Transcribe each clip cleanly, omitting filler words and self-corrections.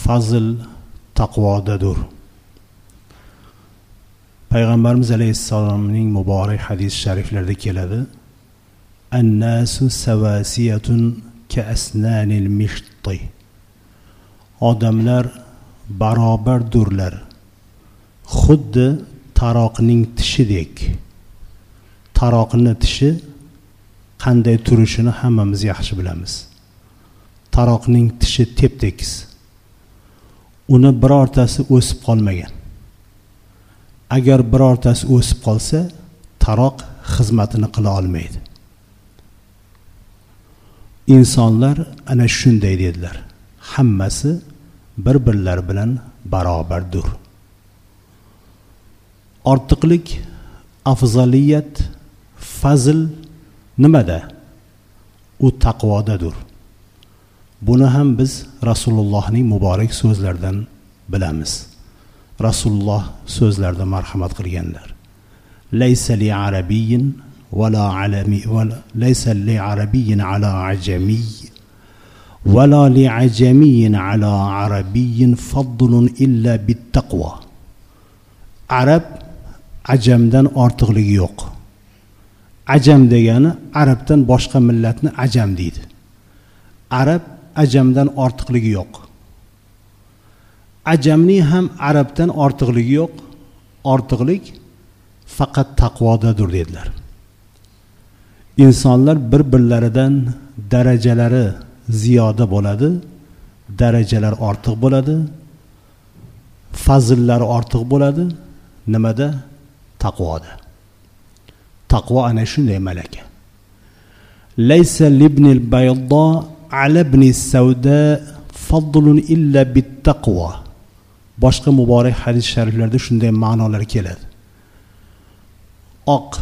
fazl taqvodadir. Payg'ambarimiz alayhissalomning muborak hadis shariflarida keladi: "An-nasu sawasiyatun ka-asnanil mishti." Odamlar barobardirlar, xuddi taroqning tishidek. Taroqning tishi qanday turishini hammamiz yaxshi bilamiz. Taroqning tishi tep-tekis. Uni birortasi o'sib qolmagan. Agar birortasi o'sib qolsa, taroq xizmatini qila olmaydi. Insonlar ana shunday dedilar. Hammasi bir-birlari bilan barobardir. Ortiqlik, afzaliyat, fazl nimada? U taqvodadir. Buni ham biz Rasulullohning muborak so'zlaridan bilamiz. Rasululloh so'zlarida marhamat qilganlar: "Laysa li arabiyyin va la alami va laysa li arabiyyin ala ajami va la li ajamiyyin ala arabiyyin fadlun illa bit taqwa." Arab ajamdan ortiqligi yo'q. Ajam degani arabdan boshqa millatni ajam deydi. Arab ajamdan ortiqligi yo'q. Ajamning ham arabdan ortiqligi yo'q. Ortiqlik faqat taqvodadir dedilar. İnsanlar bir-birlaridan darajalari ziyoda bo'ladi, darajalar ortiq bo'ladi, fazillari ortiq bo'ladi. Nimada? Taqvoda. Taqvo ana shunday malaka. Laysa libnil bayda ala ibni savda fadlun illa bit taqvo. Boshqa muborak hadis shariflarda shunday ma'nolar keladi. Oq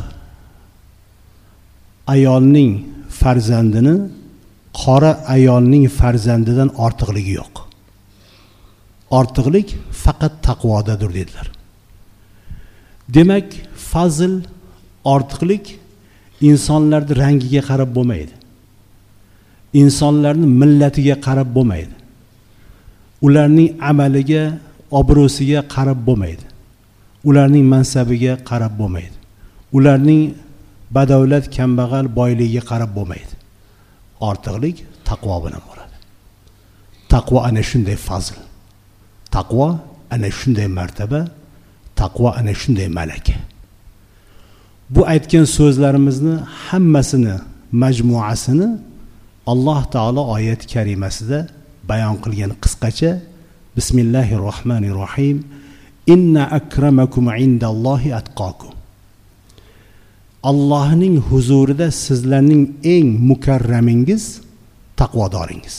ayolning farzandini qora ayolning farzandidan ortiqligi yo'q. Ortiqlik faqat taqvodadir dedilar. Demak, fazl, ortiqlik insonlarning rangiga qarab bo'lmaydi. Insonlarning millatiga qarab bo'lmaydi. Ularning amaliga, obro'siga qarab bo'lmaydi. Ularning mansabiga qarab bo'lmaydi. Ularning badavlat, kambag'al, boyligiga qarab bo'lmaydi. Ortiqlik taqvo bilan bo'ladi. Taqvo ana shunday fazl. Taqvo ana shunday martaba, taqvo ana shunday malaka. Bu aytgan so'zlarimizni hammasini, majmuasini Alloh taolo oyat karimasida bayon qilgan qisqacha: Bismillahirrohmanirrohim. Inna akramakum indallohi atqakum. Allohning huzurida sizlarning eng mukarramingiz taqvodoringiz.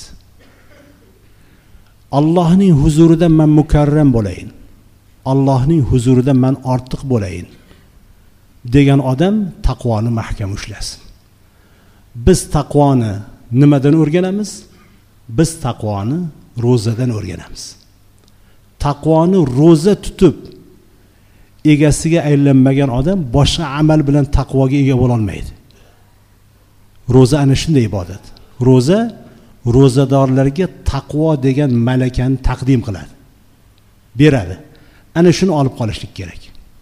Allohning huzurida men mukarram bo'layin, Allohning huzurida men ortiq bo'layin degan odam taqvoni mahkam ushlasin. Biz taqvoni nimadan o'rganamiz? Biz taqvoni ro'zadan o'rganamiz. Taqvoni ro'za tutib egasiga aylanmagan odam boshqa amal bilan taqvoga ega bo'la olmaydi. Ro'za ana shunday ibodat. Ro'za ro'zadorlarga taqvo degan malakani taqdim qiladi, beradi. Ana shuni olib qolishlik kerak.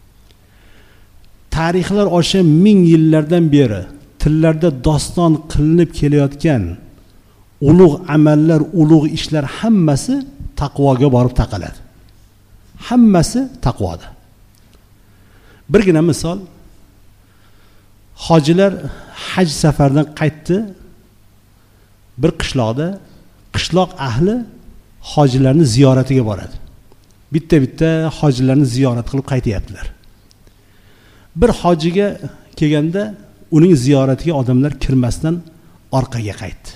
Tarixlar osha 1000 yillardan beri tillarda doston qilinib kelayotgan ulug' amallar, ulug' ishlar hammasi taqvoga borib taqaladi. Hammasi taqvoda. Birgina misol, hojilar haj safaridan qaytdi. Bir qishloqda qishloq ahli hojilarni ziyoratiga boradi. Bitta hojilarni ziyorat qilib qaytyaptilar. Bir hojiga kelganda uning ziyoratiga odamlar kirmasdan orqaga qaytdi.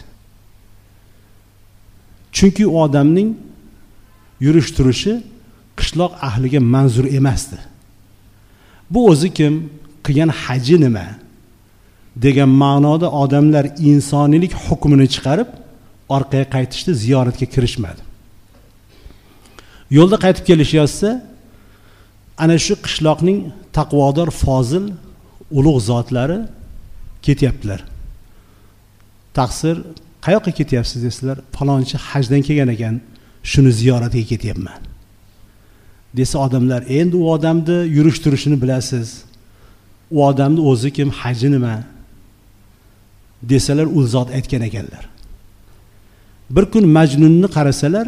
Chunki u odamning yurish turishi qishloq ahliga manzur emasdi. Bu o'zi kim, qilgan haji nima degan ma'noda odamlar insoniylik hukmini chiqarib orqaga qaytishdi, ziyoratga kirishmadi. Yo'lda qaytib kelishayotsa, ana shu qishloqning taqvodor, fozil, ulug' zotlari ketyaptilar. Taqsir, qayoqqa ketyapsiz desalar, falonchi hajdan kelgan ekan, shuni ziyoratiga ketyapman desa, odamlar endi u odamni yurish turishini bilasiz, u odamni o'zi kim, haji nima desalar, u zot aytgan ekanlar. Bir kun Majnunni qarasalar,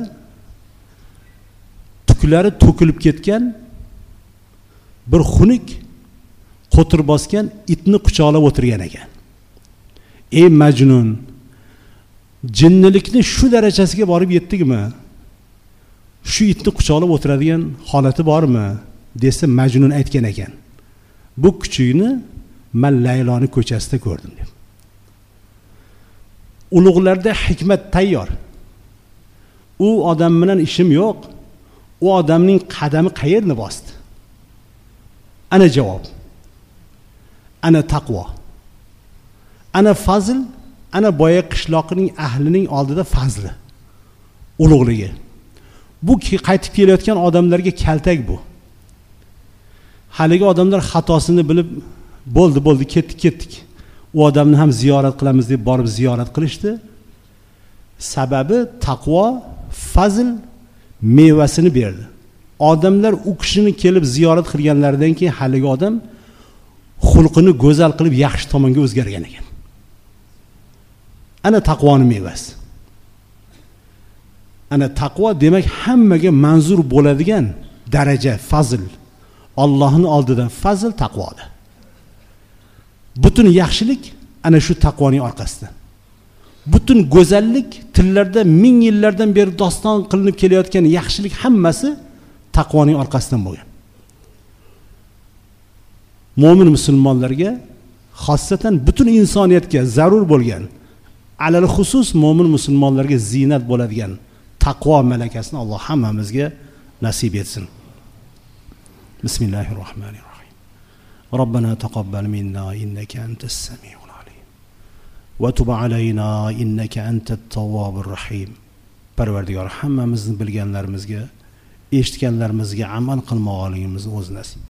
tuklari to'kilib ketgan, bir xunuk qo'tir bosgan itni quchoqlab o'tirgan ekan. Ey Majnun, jinnilikni shu darajasiga borib yetdikmi? Shu itni quchoqlab o'tiradigan holati bormi? desa, Majnun aytgan ekan, bu kuchukni men Layloni ko'chasida ko'rdim deb. Ulug'larda hikmat tayyor. U odam bilan ishim yo'q. U odamning qadami qayerni bosdi? Ana javob. Ana taqvo. Ana fazl, ana boya qishloqning ahlining oldida fazli, ulug'ligi. Bu qaytib kelayotgan odamlarga kaltak bu. Haligi odamlar xatosini bilib, bo'ldi, ketdik. U odamni ham ziyorat qilamiz deb borib ziyorat qilishdi. Sababi taqvo, fazl mevasini berdi. Odamlar u kishini kelib ziyorat qilganlaridan keyin haligi odam xulqini go'zal qilib yaxshi tomonga o'zgargan ekan. Ana taqvoning mevasi. Ana taqvo demak hammaga manzur bo'ladigan daraja, fazl. Allohning oldida fazl taqvoda. Butun yaxshilik ana shu taqvoning orqasida. Butun go'zallik, tillarda ming yillardan beri doston qilinib kelayotgan yaxshilik hammasi taqvoning orqasidan bo'lgan. Mo'min musulmonlarga, xossatan butun insoniyatga zarur bo'lgan, alal xusus mo'min musulmonlarga ziynat bo'ladigan taqvo malakasini Alloh hammamizga nasib etsin. Bismillahirrohmanirrohim. ربنا تقبل منا إنك أنت السميع العليم وتب علينا إنك أنت التواب الرحيم. Parvardigor hammamizni bilganlarimizga, eshitganlarimizga amal qilmoqligimizni o'zi nasib